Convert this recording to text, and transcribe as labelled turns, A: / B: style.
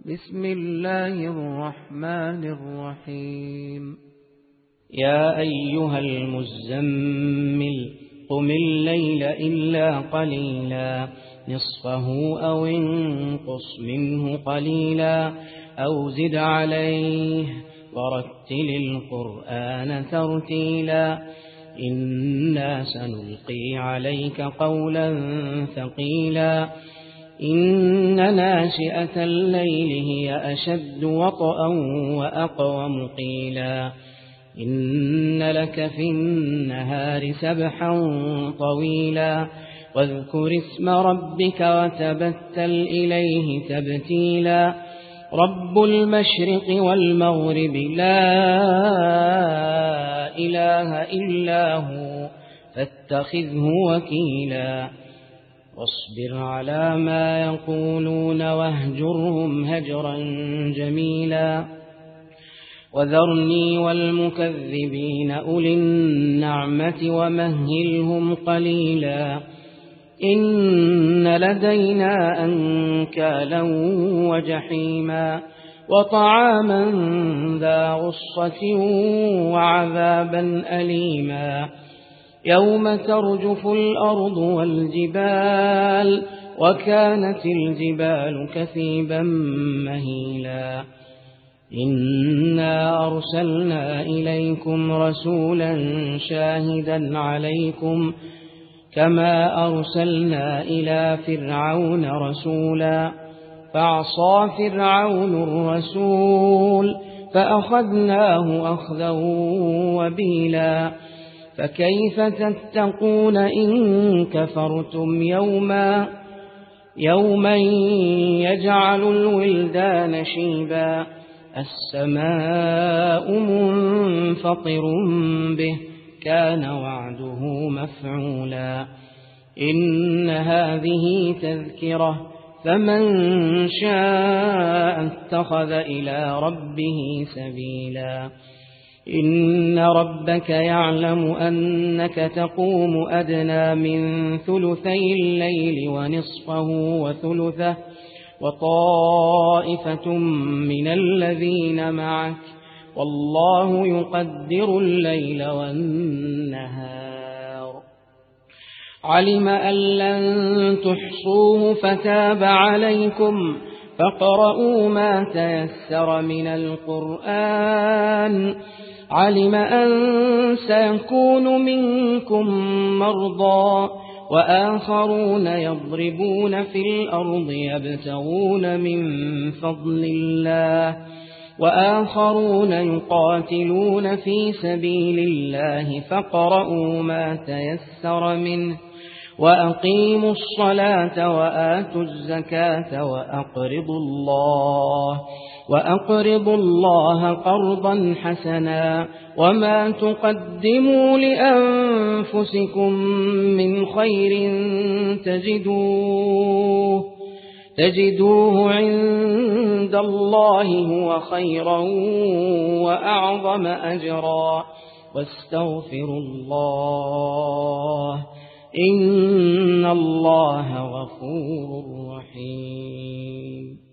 A: بسم الله الرحمن الرحيم.
B: يا أيها المزمل قم الليل إلا قليلا نصفه أو انقص منه قليلا أو زد عليه ورتل القرآن ترتيلا إنا سنلقي عليك قولا ثقيلا إن ناشئة الليل هي أشد وطئا وأقوم قيلا إن لك في النهار سبحا طويلا واذكر اسم ربك وتبتل إليه تبتيلا رب المشرق والمغرب لا إله إلا هو فاتخذه وكيلا واصبر على ما يقولون واهجرهم هجرا جميلا وذرني والمكذبين أولي النعمة ومهلهم قليلا إن لدينا أنكالا وجحيما وطعاما ذا غصة وعذابا أليما يوم ترجف الأرض والجبال وكانت الجبال كثيبا مهيلا إنا أرسلنا إليكم رسولا شاهدا عليكم كما أرسلنا إلى فرعون رسولا فعصى فرعون الرسول فأخذناه أخذا وبيلا فكيف تتقون إن كفرتم يوما يجعل الولدان شيبا السماء منفطر به كان وعده مفعولا إن هذه تذكرة فمن شاء اتخذ إلى ربه سبيلا إن ربك يعلم أنك تقوم أدنى من ثلثي الليل ونصفه وثلثه وطائفة من الذين معك والله يقدر الليل والنهار علم أن لن تحصوه فتاب عليكم فاقرؤوا ما تيسر من القرآن علم أن سيكون منكم مرضى وآخرون يضربون في الأرض يبتغون من فضل الله وآخرون يقاتلون في سبيل الله فاقرؤوا ما تيسر منه وأقيموا الصلاة وآتوا الزكاة وأقرضوا الله قرضا حسنا وما تقدموا لأنفسكم من خير تجدوه عند الله هو خيرا وأعظم أجرا واستغفروا الله إن الله غفور رحيم.